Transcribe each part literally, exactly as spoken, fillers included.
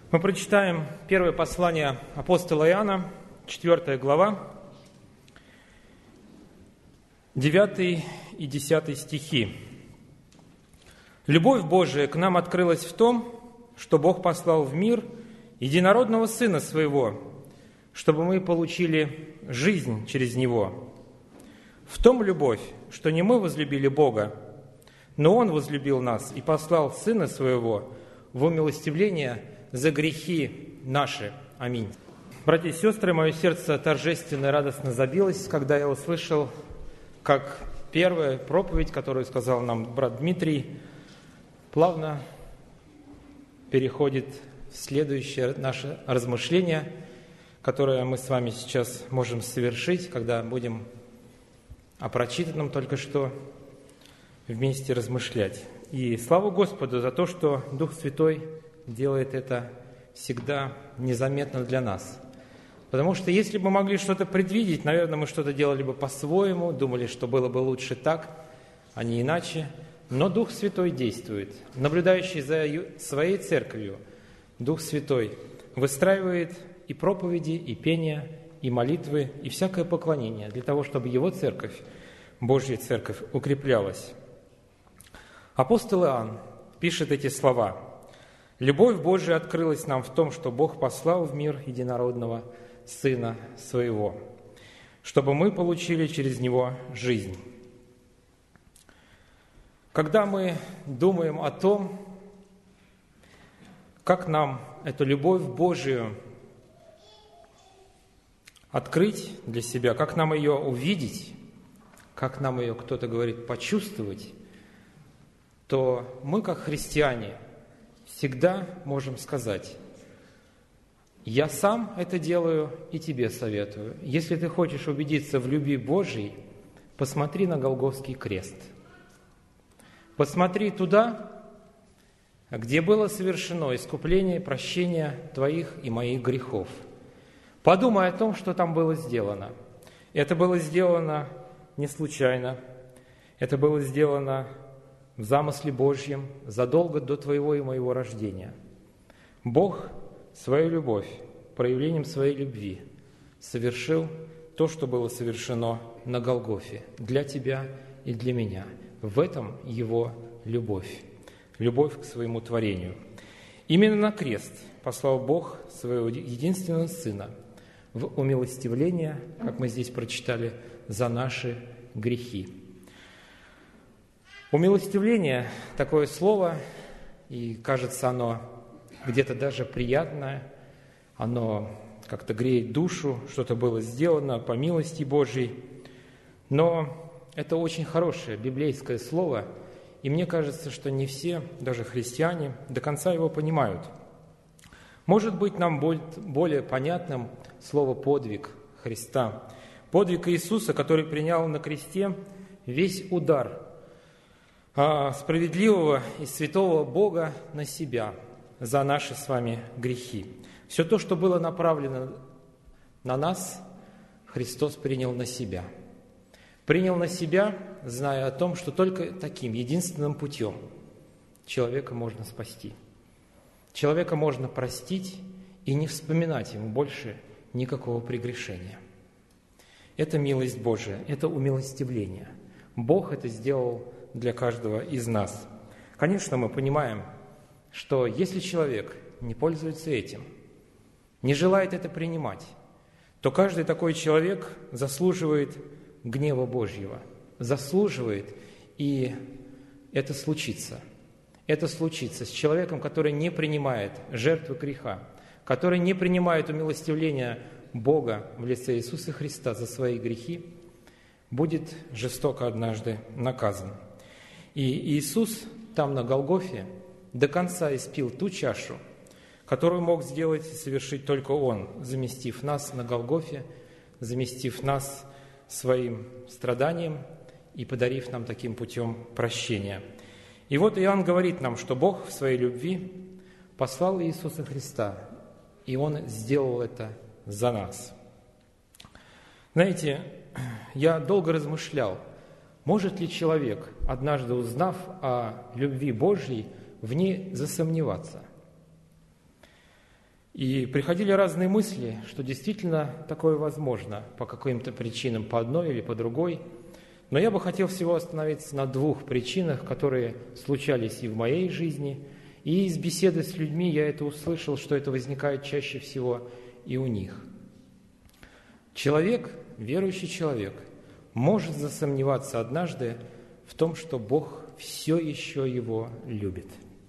Мы прочитаем первое послание апостола Иоанна, четвёртая глава, девятый и десятый стихи. «Любовь Божия к нам открылась в том, что Бог послал в мир единородного Сына Своего, чтобы мы получили жизнь через Него. В том любовь, что не мы возлюбили Бога, но Он возлюбил нас и послал Сына Своего в умилостивление за грехи наши. Аминь». Братья и сестры, мое сердце торжественно и радостно забилось, когда я услышал, как первая проповедь, которую сказал нам брат Дмитрий, плавно переходит в следующее наше размышление, которое мы с вами сейчас можем совершить, когда будем о прочитанном только что вместе размышлять. И слава Господу за то, что Дух Святой делает это всегда незаметно для нас. Потому что если бы мы могли что-то предвидеть, наверное, мы что-то делали бы по-своему, думали, что было бы лучше так, а не иначе. Но Дух Святой действует. Наблюдающий за своей церковью, Дух Святой выстраивает и проповеди, и пения, и молитвы, и всякое поклонение для того, чтобы Его церковь, Божья церковь, укреплялась. Апостол Иоанн пишет эти слова. «Любовь Божия открылась нам в том, что Бог послал в мир единородного Сына Своего, чтобы мы получили через Него жизнь». Когда мы думаем о том, как нам эту любовь Божию открыть для себя, как нам ее увидеть, как нам ее, кто-то говорит, почувствовать, то мы, как христиане, всегда можем сказать: «Я сам это делаю и тебе советую. Если ты хочешь убедиться в любви Божьей, посмотри на Голгофский крест. Посмотри туда, где было совершено искупление и прощение твоих и моих грехов. Подумай о том, что там было сделано. Это было сделано не случайно. Это было сделано в замысле Божьем задолго до твоего и моего рождения. Бог свою любовь, проявлением своей любви совершил то, что было совершено на Голгофе для тебя и для меня. В этом Его любовь, любовь к своему творению. Именно на крест послал Бог своего единственного Сына в умилостивление, как мы здесь прочитали, за наши грехи. Умилостивление – такое слово, и кажется оно где-то даже приятное, оно как-то греет душу, что-то было сделано по милости Божьей, но это очень хорошее библейское слово, и мне кажется, что не все, даже христиане, до конца его понимают. Может быть, нам будет более понятным слово «подвиг» Христа, подвиг Иисуса, который принял на кресте весь удар справедливого и святого Бога на себя за наши с вами грехи. Все то, что было направлено на нас, Христос принял на себя. Принял на себя, зная о том, что только таким, единственным путем человека можно спасти. Человека можно простить и не вспоминать ему больше никакого прегрешения. Это милость Божия, это умилостивление. Бог это сделал для каждого из нас. Конечно, мы понимаем, что если человек не пользуется этим, не желает это принимать, то каждый такой человек заслуживает гнева Божьего, заслуживает, и это случится. Это случится с человеком, который не принимает жертвы греха, который не принимает умилостивления Бога в лице Иисуса Христа за свои грехи, будет жестоко однажды наказан. И Иисус там на Голгофе до конца испил ту чашу, которую мог сделать и совершить только Он, заместив нас на Голгофе, заместив нас своим страданием и подарив нам таким путем прощения. И вот Иоанн говорит нам, что Бог в своей любви послал Иисуса Христа, и Он сделал это за нас. Знаете, я долго размышлял, может ли человек, однажды узнав о любви Божьей, в ней засомневаться? И приходили разные мысли, что действительно такое возможно по каким-то причинам, по одной или по другой. Но я бы хотел всего остановиться на двух причинах, которые случались и в моей жизни, и из беседы с людьми я это услышал, что это возникает чаще всего и у них. Человек, верующий человек, может засомневаться однажды в том, что Бог все еще его любит.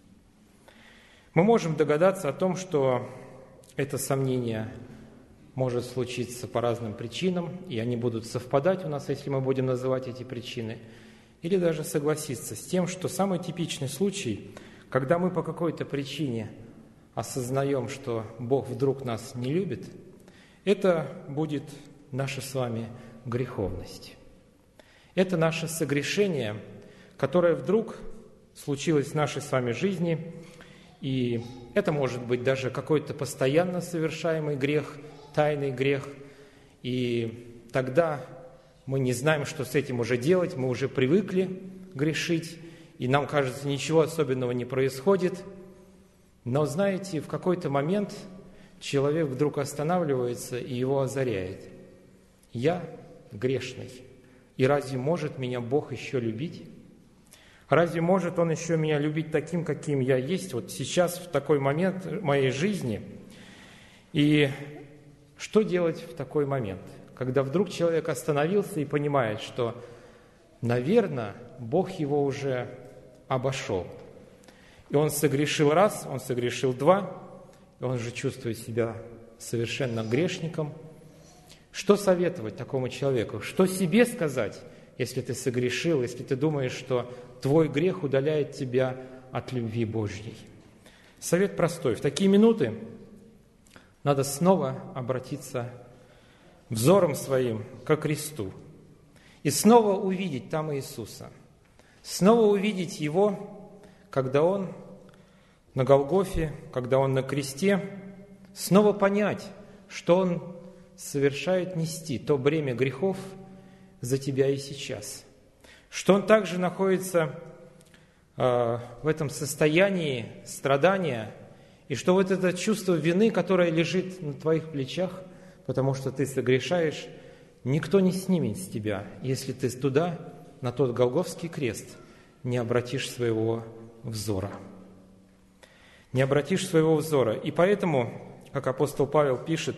Мы можем догадаться о том, что это сомнение может случиться по разным причинам, и они будут совпадать у нас, если мы будем называть эти причины, или даже согласиться с тем, что самый типичный случай, когда мы по какой-то причине осознаем, что Бог вдруг нас не любит, это будет наша с вами греховность. Это наше согрешение, которое вдруг случилось в нашей с вами жизни, и это может быть даже какой-то постоянно совершаемый грех, тайный грех, и тогда мы не знаем, что с этим уже делать, мы уже привыкли грешить, и нам кажется, ничего особенного не происходит. Но, знаете, в какой-то момент человек вдруг останавливается, и его озаряет. Я грешный, и разве может меня Бог еще любить? Разве может Он еще меня любить таким, каким я есть, вот сейчас, в такой момент моей жизни? И что делать в такой момент, когда вдруг человек остановился и понимает, что, наверное, Бог его уже обошел. И он согрешил раз, он согрешил два, и он же чувствует себя совершенно грешником. Что советовать такому человеку? Что себе сказать, если ты согрешил, если ты думаешь, что твой грех удаляет тебя от любви Божьей? Совет простой. В такие минуты надо снова обратиться взором своим ко кресту и снова увидеть там Иисуса, снова увидеть Его, когда Он на Голгофе, когда Он на кресте, снова понять, что Он совершает нести то бремя грехов за тебя и сейчас, что Он также находится э, в этом состоянии страдания, и что вот это чувство вины, которое лежит на твоих плечах, потому что ты согрешаешь, никто не снимет с тебя, если ты туда, на тот Голгофский крест, не обратишь своего взора. Не обратишь своего взора. И поэтому, как апостол Павел пишет,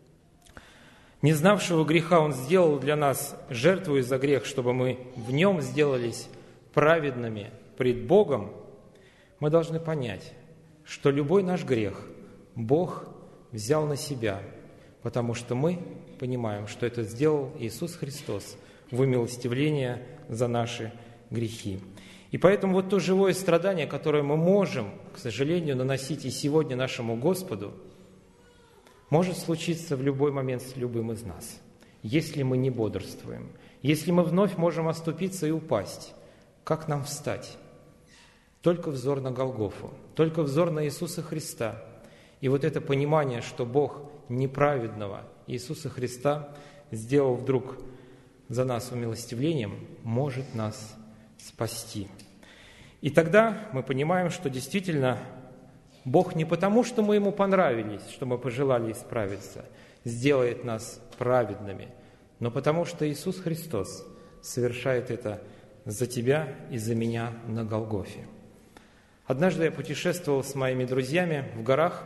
«Не знавшего греха Он сделал для нас жертву за грех, чтобы мы в Нем сделались праведными пред Богом». Мы должны понять, что любой наш грех Бог взял на себя, потому что мы понимаем, что это сделал Иисус Христос в умилостивление за наши грехи. И поэтому вот то живое страдание, которое мы можем, к сожалению, наносить и сегодня нашему Господу, может случиться в любой момент с любым из нас, если мы не бодрствуем, если мы вновь можем оступиться и упасть. Как нам встать? Только взор на Голгофу, только взор на Иисуса Христа. И вот это понимание, что Бог неправедного Иисуса Христа сделал вдруг за нас умилостивлением, может нас спасти. И тогда мы понимаем, что действительно Бог не потому, что мы Ему понравились, что мы пожелали исправиться, сделает нас праведными, но потому, что Иисус Христос совершает это за тебя и за меня на Голгофе. Однажды я путешествовал с моими друзьями в горах,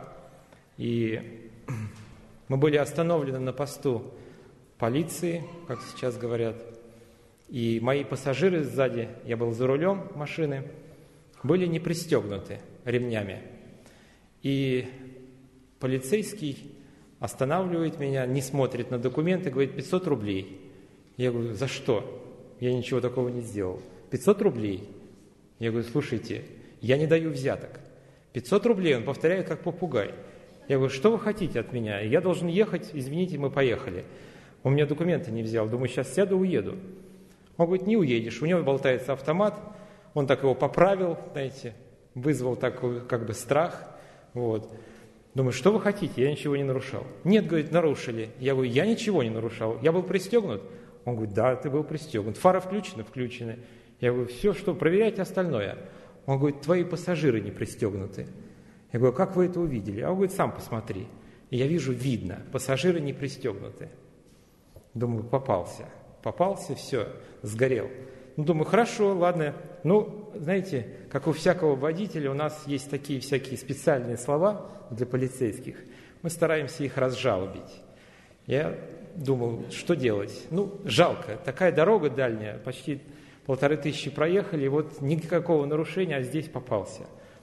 и мы были остановлены на посту полиции, как сейчас говорят, и мои пассажиры сзади, я был за рулем машины, были не пристегнуты ремнями. И полицейский останавливает меня, не смотрит на документы, говорит: пятьсот рублей. Я говорю: за что? Я ничего такого не сделал. пятьсот рублей. Я говорю: слушайте, я не даю взяток. пятьсот рублей, он повторяет как попугай. Я говорю: что вы хотите от меня? Я должен ехать, извините, мы поехали. Он у меня документы не взял, думаю, сейчас сяду, уеду. Он говорит: не уедешь, у него болтается автомат, он так его поправил, знаете, вызвал такой как бы страх. Вот. Думаю, что вы хотите? Я ничего не нарушал. Нет, говорит, нарушили. Я говорю: я ничего не нарушал. Я был пристегнут? Он говорит: да, ты был пристегнут. Фары включены? Включены. Я говорю: все, что, проверяйте остальное. Он говорит: твои пассажиры не пристегнуты. Я говорю, как вы это увидели? А он говорит, сам посмотри. И я вижу, видно, пассажиры не пристегнуты. Думаю, попался. Попался, все, сгорел. Ну, думаю, хорошо, ладно. Ну, знаете, как у всякого водителя, у нас есть такие всякие специальные слова для полицейских. Мы стараемся их разжалобить. Я думал, что делать? Ну, жалко. Такая дорога дальняя, почти полторы тысячи проехали, и вот никакого нарушения, а здесь попался.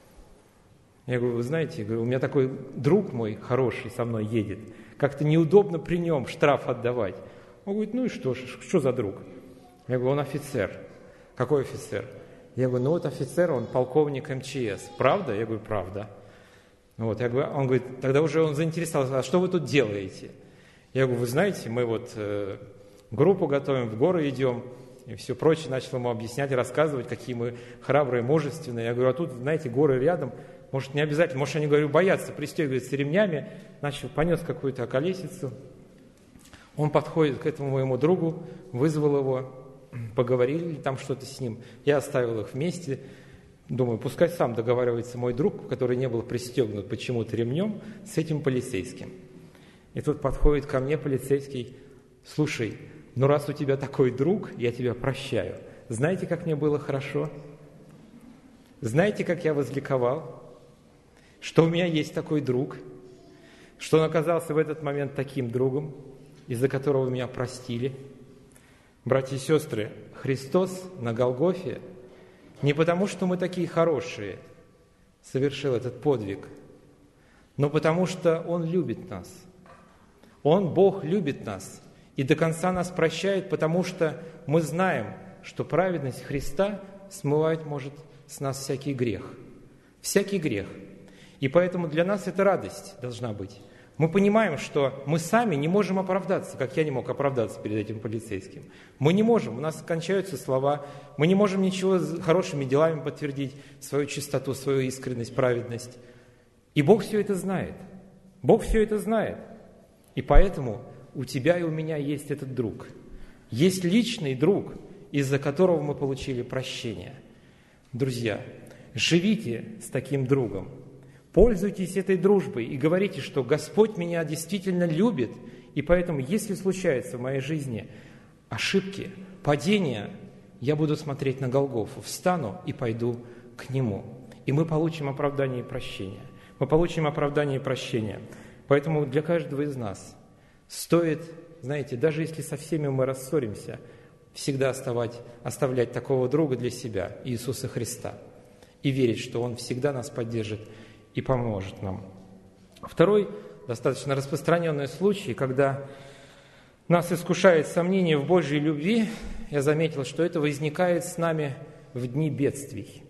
Я говорю, вы знаете, говорю, у меня такой друг мой хороший со мной едет. Как-то неудобно при нем штраф отдавать. Он говорит, ну и что ж, что за друг? Я говорю, он офицер. Какой офицер? Я говорю, ну вот офицер, он полковник эм че эс. Правда? Я говорю, правда. Вот, я говорю, он говорит, тогда уже он заинтересовался, а что вы тут делаете? Я говорю, вы знаете, мы вот э, группу готовим, в горы идем, и все прочее. Начал ему объяснять, рассказывать, какие мы храбрые, мужественные. Я говорю, а тут, знаете, горы рядом, может, не обязательно, может, они, говорю, боятся, пристегиваются ремнями. Начал, понес какую-то околесицу. Он подходит к этому моему другу, вызвал его, поговорили там что-то с ним. Я оставил их вместе. Думаю, пускай сам договаривается мой друг, который не был пристегнут почему-то ремнем, с этим полицейским. И тут подходит ко мне полицейский, слушай, ну раз у тебя такой друг, я тебя прощаю. Знаете, как мне было хорошо? Знаете, как я возликовал? Что у меня есть такой друг, что он оказался в этот момент таким другом, из-за которого меня простили. Братья и сестры, Христос на Голгофе не потому, что мы такие хорошие, совершил этот подвиг, но потому, что Он любит нас. Он, Бог, любит нас и до конца нас прощает, потому что мы знаем, что праведность Христа смывает может с нас всякий грех. Всякий грех. И поэтому для нас это радость должна быть. Мы понимаем, что мы сами не можем оправдаться, как я не мог оправдаться перед этим полицейским. Мы не можем, у нас кончаются слова, мы не можем ничего хорошими делами подтвердить свою чистоту, свою искренность, праведность. И Бог все это знает. Бог все это знает. И поэтому у тебя и у меня есть этот друг. Есть личный друг, из-за которого мы получили прощение. Друзья, живите с таким другом. Пользуйтесь этой дружбой и говорите, что Господь меня действительно любит, и поэтому, если случаются в моей жизни ошибки, падения, я буду смотреть на Голгофу, встану и пойду к Нему. И мы получим оправдание и прощение. Мы получим оправдание и прощение. Поэтому для каждого из нас стоит, знаете, даже если со всеми мы рассоримся, всегда оставать, оставлять такого друга для себя, Иисуса Христа, и верить, что Он всегда нас поддержит и поможет нам. Второй достаточно распространенный случай, когда нас искушает сомнение в Божьей любви, я заметил, что это возникает с нами в дни бедствий.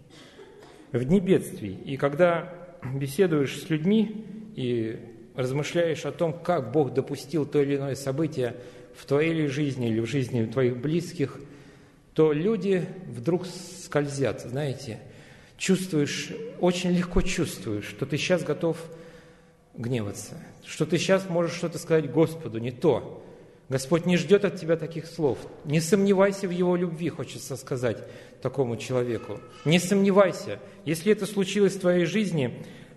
В дни бедствий. И когда беседуешь с людьми и размышляешь о том, как Бог допустил то или иное событие в твоей жизни или в жизни твоих близких, то люди вдруг скользят, знаете, чувствуешь, очень легко чувствуешь, что ты сейчас готов гневаться, что ты сейчас можешь что-то сказать Господу, не то. Господь не ждет от тебя таких слов. Не сомневайся в Его любви, хочется сказать такому человеку. Не сомневайся. Если это случилось в твоей жизни,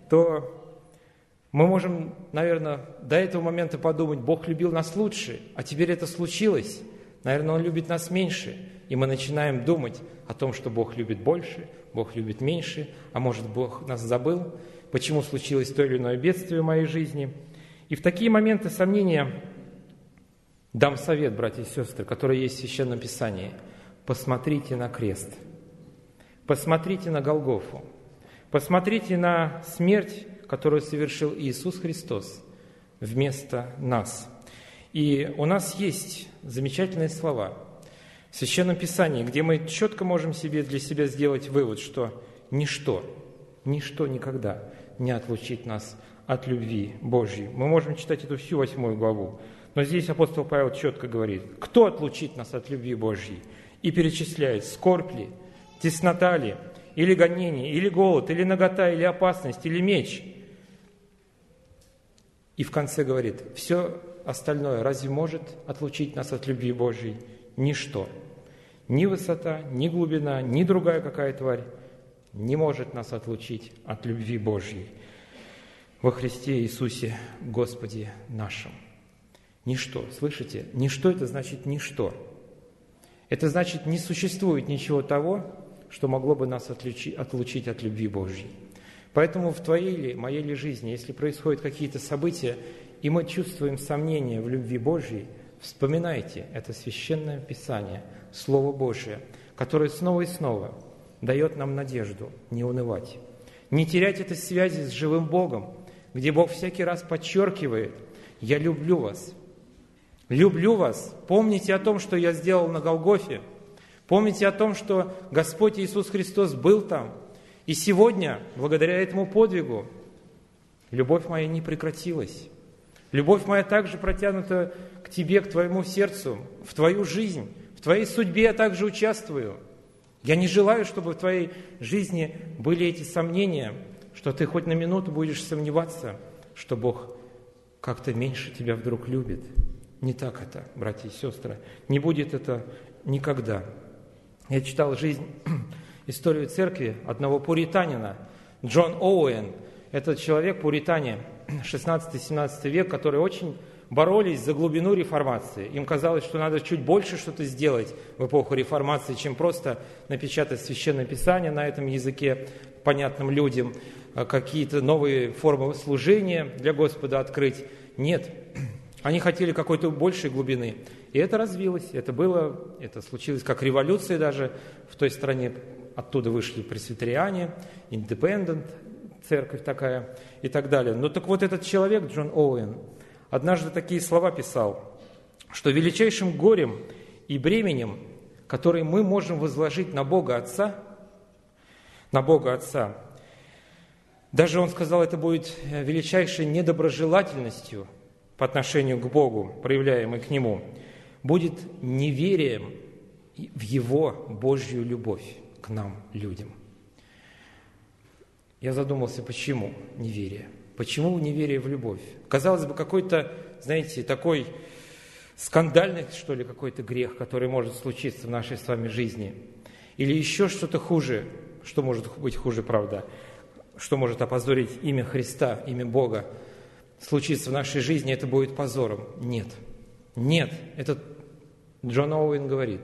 то мы можем, наверное, до этого момента подумать, Бог любил нас лучше, а теперь это случилось. Наверное, Он любит нас меньше. И мы начинаем думать о том, что Бог любит больше, Бог любит меньше, а может, Бог нас забыл, почему случилось то или иное бедствие в моей жизни. И в такие моменты сомнения дам совет, братья и сестры, который есть в Священном Писании. Посмотрите на крест, посмотрите на Голгофу, посмотрите на смерть, которую совершил Иисус Христос вместо нас. И у нас есть замечательные слова в Священном Писании, где мы четко можем себе для себя сделать вывод, что ничто, ничто никогда не отлучит нас от любви Божьей. Мы можем читать эту всю восьмую главу, но здесь апостол Павел четко говорит, кто отлучит нас от любви Божьей? И перечисляет, скорбь ли, теснота ли, или гонение, или голод, или нагота, или опасность, или меч. И в конце говорит, все остальное разве может отлучить нас от любви Божьей? Ничто. Ни высота, ни глубина, ни другая какая тварь не может нас отлучить от любви Божьей. во Христе Иисусе Господе нашим. Ничто, слышите? Ничто – это значит ничто. Это значит, не существует ничего того, что могло бы нас отлучить, отлучить от любви Божьей. Поэтому в твоей или моей ли жизни, если происходят какие-то события, и мы чувствуем сомнения в любви Божьей, вспоминайте это Священное Писание, Слово Божие, которое снова и снова дает нам надежду не унывать. Не терять этой связи с живым Богом, где Бог всякий раз подчеркивает: «Я люблю вас». «Люблю вас». Помните о том, что я сделал на Голгофе. Помните о том, что Господь Иисус Христос был там. И сегодня, благодаря этому подвигу, любовь моя не прекратилась. Любовь моя также протянута к тебе, к твоему сердцу, в твою жизнь. В твоей судьбе я также участвую. Я не желаю, чтобы в твоей жизни были эти сомнения, что ты хоть на минуту будешь сомневаться, что Бог как-то меньше тебя вдруг любит. Не так это, братья и сестры. Не будет это никогда. Я читал жизнь, историю церкви одного пуританина, Джон Оуэн. Это человек, пуритане, шестнадцатый-семнадцатый век, которые очень боролись за глубину реформации. Им казалось, что надо чуть больше что-то сделать в эпоху реформации, чем просто напечатать Священное Писание на этом языке, понятным людям, какие-то новые формы служения для Господа открыть. Нет. Они хотели какой-то большей глубины. И это развилось, это было, это случилось как революция даже в той стране. Оттуда вышли пресвитериане, индепендент, церковь такая и так далее. Но так вот этот человек, Джон Оуэн, однажды такие слова писал, что величайшим горем и бременем, которые мы можем возложить на Бога Отца, на Бога Отца, даже он сказал, это будет величайшей недоброжелательностью по отношению к Богу, проявляемой к Нему, будет неверием в Его Божью любовь к нам, людям. Я задумался, почему неверие? Почему неверие в любовь? Казалось бы, какой-то, знаете, такой скандальный, что ли, какой-то грех, который может случиться в нашей с вами жизни. Или еще что-то хуже. Что может быть хуже, правда? Что может опозорить имя Христа, имя Бога? Случится в нашей жизни, это будет позором. Нет. Нет. Этот Джон Оуэн говорит,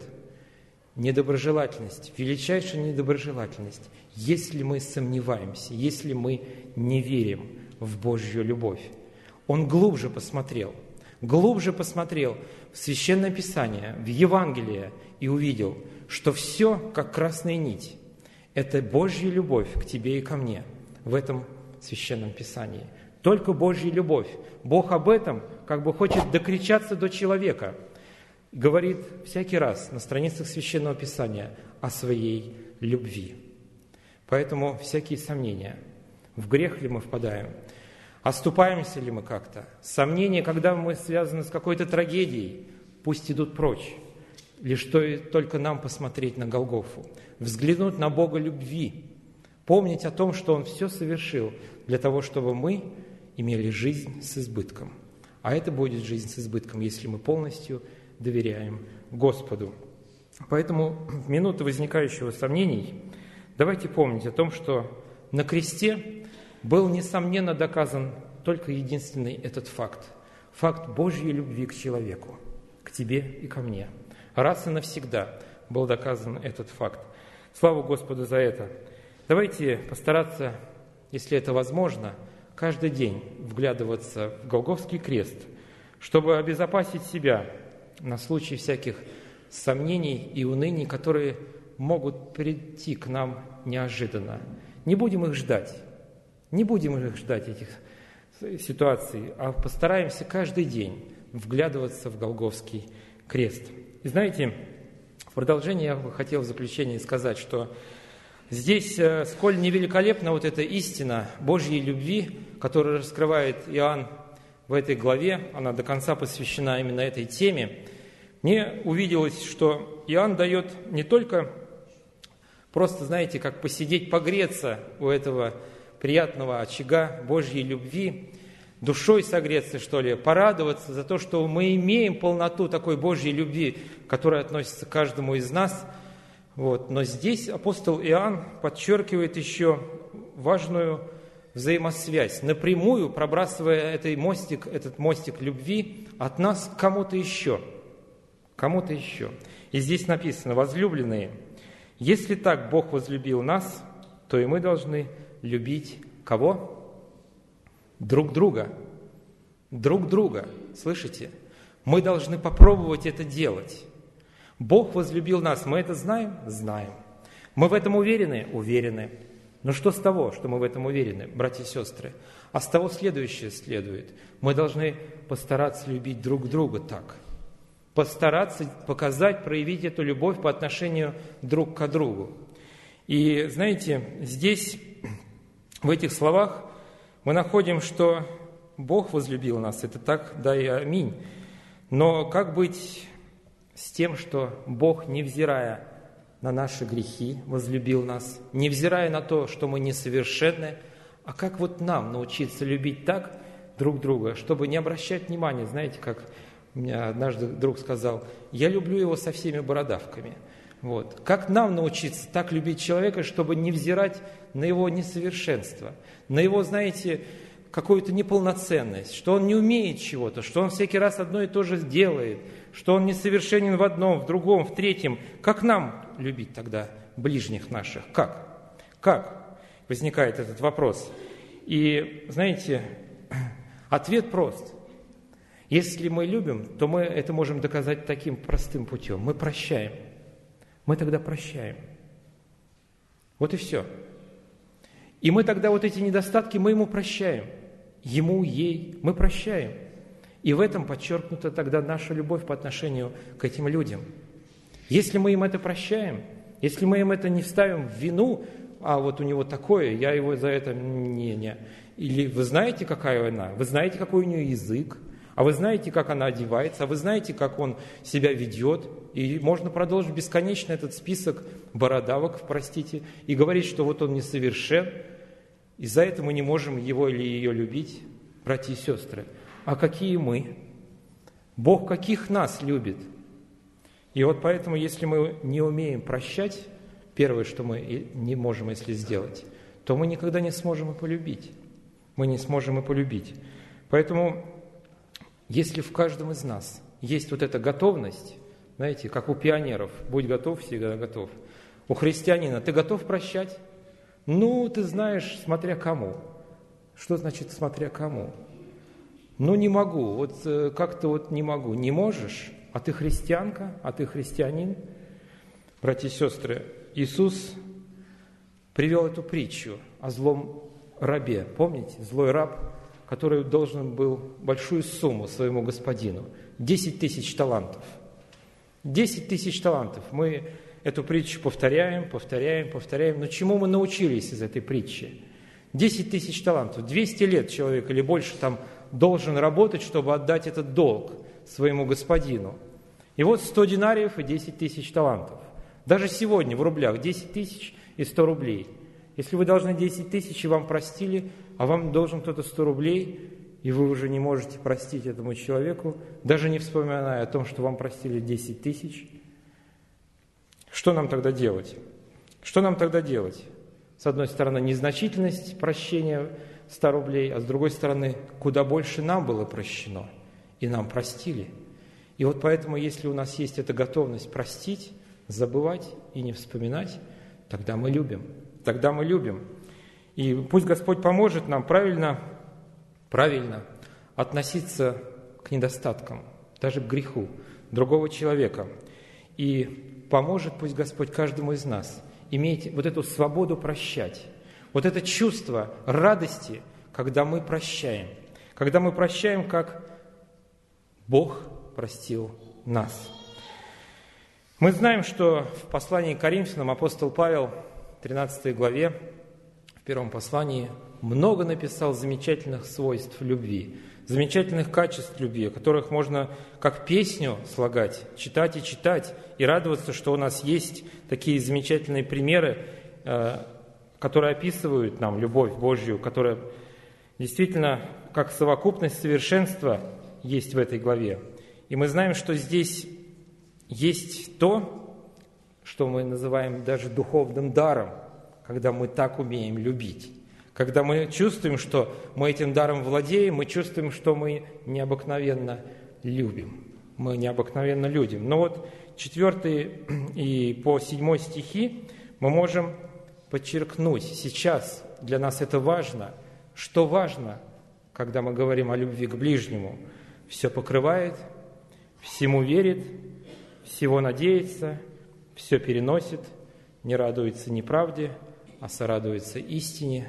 недоброжелательность, величайшая недоброжелательность, если мы сомневаемся, если мы не верим в Божью любовь. Он глубже посмотрел, глубже посмотрел в Священное Писание, в Евангелие и увидел, что все, как красная нить, это Божья любовь к тебе и ко мне в этом Священном Писании. Только Божья любовь. Бог об этом как бы хочет докричаться до человека. Говорит всякий раз на страницах Священного Писания о своей любви. Поэтому всякие сомнения, в грех ли мы впадаем, оступаемся ли мы как-то, сомнения, когда мы связаны с какой-то трагедией, пусть идут прочь. Лишь только нам посмотреть на Голгофу, взглянуть на Бога любви, помнить о том, что Он все совершил для того, чтобы мы имели жизнь с избытком. А это будет жизнь с избытком, если мы полностью доверяем Господу. Поэтому в минуту возникающего сомнений давайте помнить о том, что на кресте был несомненно доказан только единственный этот факт. Факт Божьей любви к человеку, к тебе и ко мне. Раз и навсегда был доказан этот факт. Слава Господу за это. Давайте постараться, если это возможно, каждый день вглядываться в Голгофский крест, чтобы обезопасить себя на случай всяких сомнений и уныний, которые могут прийти к нам неожиданно. Не будем их ждать, не будем их ждать, этих ситуаций, а постараемся каждый день вглядываться в Голгофский крест. И знаете, в продолжение я бы хотел в заключение сказать, что здесь, сколь невеликолепна вот эта истина Божьей любви, которую раскрывает Иоанн в этой главе, она до конца посвящена именно этой теме, мне увиделось, что Иоанн дает не только просто, знаете, как посидеть, погреться у этого приятного очага Божьей любви, душой согреться, что ли, порадоваться за то, что мы имеем полноту такой Божьей любви, которая относится к каждому из нас. Вот. Но здесь апостол Иоанн подчеркивает еще важную взаимосвязь, напрямую пробрасывая этот мостик, этот мостик любви от нас к кому-то еще. Кому-то еще. И здесь написано: возлюбленные, если так Бог возлюбил нас, то и мы должны любить кого? Друг друга. Друг друга. Слышите? Мы должны попробовать это делать. Бог возлюбил нас. Мы это знаем? Знаем. Мы в этом уверены? Уверены. Но что с того, что мы в этом уверены, братья и сестры? А с того следующее следует. Мы должны постараться любить друг друга так. Постараться показать, проявить эту любовь по отношению друг к другу. И знаете, здесь, в этих словах, мы находим, что Бог возлюбил нас. Это так, да и аминь. Но как быть с тем, что Бог, невзирая на наши грехи, возлюбил нас, невзирая на то, что мы несовершенны, а как вот нам научиться любить так друг друга, чтобы не обращать внимания, знаете, как мне однажды друг сказал: я люблю его со всеми бородавками. Вот. Как нам научиться так любить человека, чтобы не взирать на его несовершенство, на его, знаете, какую-то неполноценность, что он не умеет чего-то, что он всякий раз одно и то же делает, что он несовершенен в одном, в другом, в третьем. Как нам любить тогда ближних наших? Как? Как? Возникает этот вопрос. И, знаете, ответ прост. Если мы любим, то мы это можем доказать таким простым путем. Мы прощаем. Мы тогда прощаем. Вот и все. И мы тогда вот эти недостатки, мы ему прощаем. Ему, ей, мы прощаем. И в этом подчеркнута тогда наша любовь по отношению к этим людям. Если мы им это прощаем, если мы им это не вставим в вину, а вот у него такое, я его за это не-не. Или вы знаете, какая она, вы знаете, какой у нее язык, а вы знаете, как она одевается, а вы знаете, как он себя ведет. И можно продолжить бесконечно этот список бородавок, простите, и говорить, что вот он несовершен, и за это мы не можем его или ее любить, братья и сестры. А какие мы? Бог каких нас любит? И вот поэтому, если мы не умеем прощать, первое, что мы не можем, если сделать, то мы никогда не сможем и полюбить. Мы не сможем и полюбить. Поэтому, если в каждом из нас есть вот эта готовность, знаете, как у пионеров, будь готов, всегда готов. У христианина ты готов прощать? Ну, ты знаешь, смотря кому. Что значит смотря кому? Ну, не могу, вот как-то вот не могу. Не можешь? А ты христианка? А ты христианин? Братья и сестры, Иисус привел эту притчу о злом рабе. Помните? Злой раб, который должен был большую сумму своему господину. Десять тысяч талантов. Десять тысяч талантов. Мы эту притчу повторяем, повторяем, повторяем. Но чему мы научились из этой притчи? Десять тысяч талантов. Двести лет человек или больше там должен работать, чтобы отдать этот долг своему господину. И вот сто динариев и десять тысяч талантов. Даже сегодня в рублях десять тысяч и сто рублей. Если вы должны десять тысяч и вам простили, а вам должен кто-то сто рублей, и вы уже не можете простить этому человеку, даже не вспоминая о том, что вам простили десять тысяч, что нам тогда делать? Что нам тогда делать? С одной стороны, незначительность прощения ста рублей, а с другой стороны, куда больше нам было прощено, и нам простили. И вот поэтому, если у нас есть эта готовность простить, забывать и не вспоминать, тогда мы любим. Тогда мы любим. И пусть Господь поможет нам правильно, правильно относиться к недостаткам, даже к греху другого человека. И поможет пусть Господь каждому из нас иметь вот эту свободу прощать, вот это чувство радости, когда мы прощаем, когда мы прощаем, как Бог простил нас. Мы знаем, что в послании к Коринфянам апостол Павел в тринадцатой главе, в первом послании, много написал замечательных свойств любви, замечательных качеств любви, о которых можно как песню слагать, читать и читать, и радоваться, что у нас есть такие замечательные примеры, которые описывают нам любовь Божью, которая действительно как совокупность совершенства есть в этой главе. И мы знаем, что здесь есть то, что мы называем даже духовным даром, когда мы так умеем любить, Когда мы чувствуем, что мы этим даром владеем, мы чувствуем, что мы необыкновенно любим. Мы необыкновенно любим. Но вот четвертый и по седьмой стихи мы можем подчеркнуть. Сейчас для нас это важно. Что важно, когда мы говорим о любви к ближнему? Все покрывает, всему верит, всего надеется, все переносит, не радуется неправде, а сорадуется истине.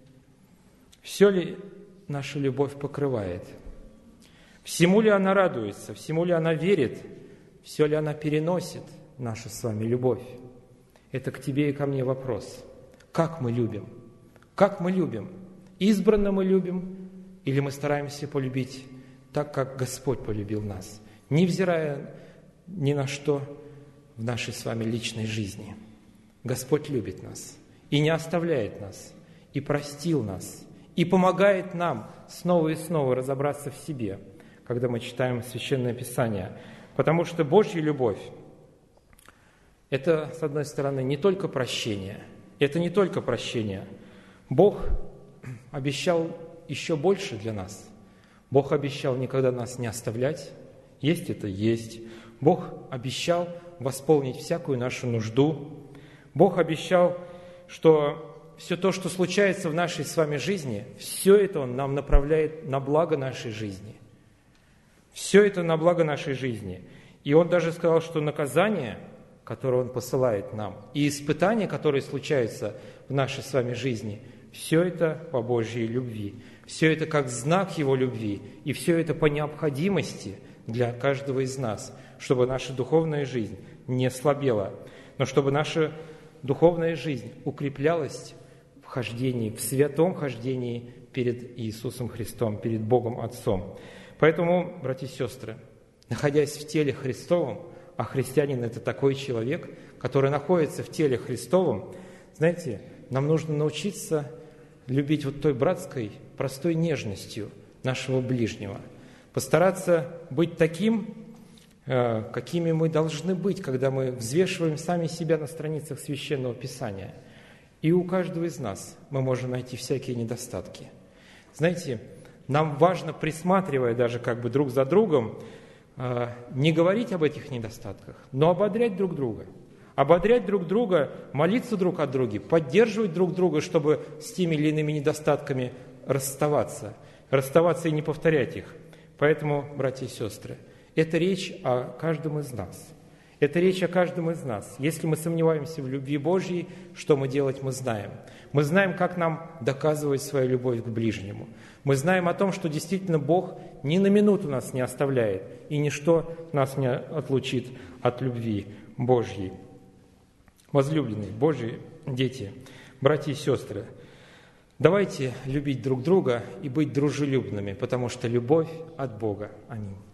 Все ли наша любовь покрывает? Всему ли она радуется? Всему ли она верит? Все ли она переносит, наша с вами любовь? Это к тебе и ко мне вопрос. Как мы любим? Как мы любим? Избранно мы любим? Или мы стараемся полюбить так, как Господь полюбил нас, невзирая ни на что в нашей с вами личной жизни? Господь любит нас и не оставляет нас, и простил нас, и помогает нам снова и снова разобраться в себе, когда мы читаем Священное Писание. Потому что Божья любовь – это, с одной стороны, не только прощение, это не только прощение. Бог обещал еще больше для нас. Бог обещал никогда нас не оставлять. Есть это? Есть. Бог обещал восполнить всякую нашу нужду. Бог обещал, что все то, что случается в нашей с вами жизни, все это Он нам направляет на благо нашей жизни. Все это на благо нашей жизни. И Он даже сказал, что наказание, которое Он посылает нам, и испытания, которые случаются в нашей с вами жизни, все это по Божьей любви. Все это как знак Его любви, и все это по необходимости для каждого из нас, чтобы наша духовная жизнь не слабела, но чтобы наша духовная жизнь укреплялась в хождении, в святом хождении перед Иисусом Христом, перед Богом Отцом. Поэтому, братья и сестры, находясь в теле Христовом, а христианин – это такой человек, который находится в теле Христовом, знаете, нам нужно научиться любить вот той братской, простой нежностью нашего ближнего, постараться быть таким, какими мы должны быть, когда мы взвешиваем сами себя на страницах Священного Писания. И у каждого из нас мы можем найти всякие недостатки. Знаете, нам важно, присматривая даже как бы друг за другом, не говорить об этих недостатках, но ободрять друг друга. Ободрять друг друга, молиться друг о друге, поддерживать друг друга, чтобы с теми или иными недостатками расставаться. Расставаться и не повторять их. Поэтому, братья и сестры, это речь о каждом из нас. Это речь о каждом из нас. Если мы сомневаемся в любви Божьей, что мы делать, мы знаем. Мы знаем, как нам доказывать свою любовь к ближнему. Мы знаем о том, что действительно Бог ни на минуту нас не оставляет, и ничто нас не отлучит от любви Божьей. Возлюбленные Божьи дети, братья и сестры, давайте любить друг друга и быть дружелюбными, потому что любовь от Бога. Аминь.